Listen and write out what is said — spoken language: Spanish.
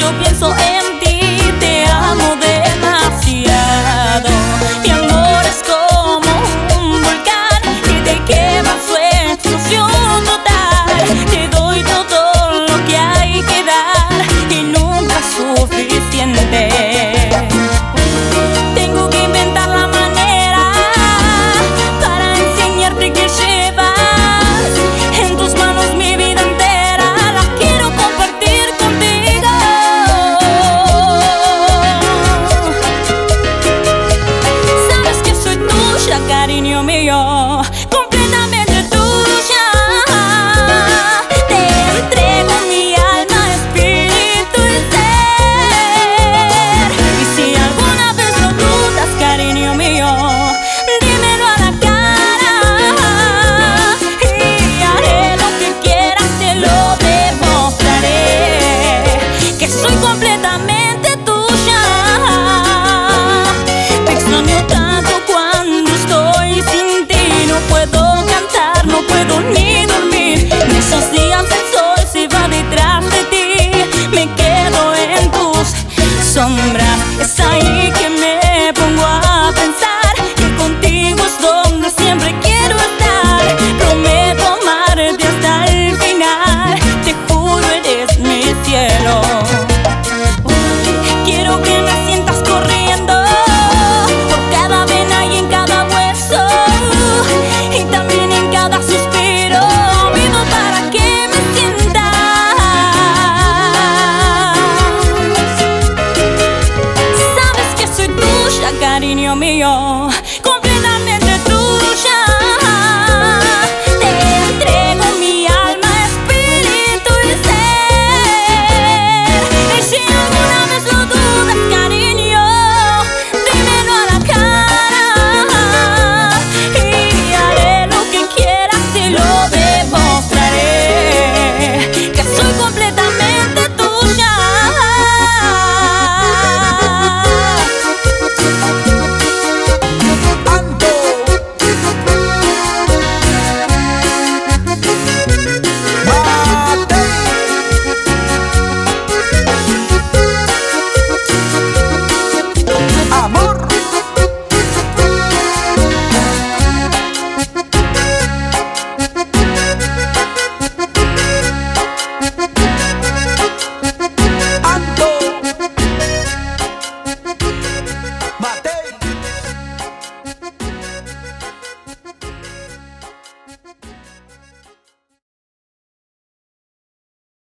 cuando pienso en ti, te amo demasiado. Mi amor es como un volcán y te quema su explosión total. Te doy todo lo que hay que dar y nunca es suficiente. Tengo que inventar la manera para enseñarte que llevas en tus manos mi vida entera. La quiero compartir contigo. Sabes que soy tuya, cariño mío, completamente tuya. Te entrego mi alma, espíritu y ser. Y si alguna vez lo dudas, cariño mío, dímelo a la cara y haré lo que quieras, te lo demostraré, que soy completamente